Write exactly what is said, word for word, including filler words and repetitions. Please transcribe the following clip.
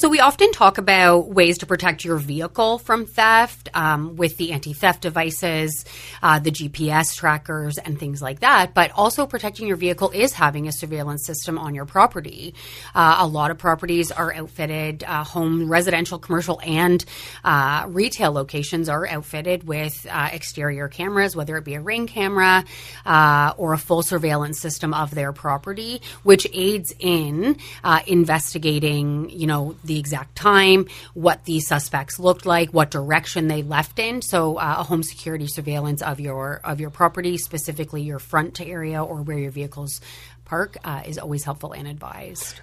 So we often talk about ways to protect your vehicle from theft um, with the anti-theft devices, uh, the G P S trackers, and things like that. But also protecting your vehicle is having a surveillance system on your property. Uh, a lot of properties are outfitted, uh, home, residential, commercial, and uh, retail locations are outfitted with uh, exterior cameras, whether it be a Ring camera uh, or a full surveillance system of their property, which aids in uh, investigating, you know, the exact time, what the suspects looked like, what direction they left in. So uh, a home security surveillance of your of your property, specifically your front area or where your vehicles park, uh, is always helpful and advised.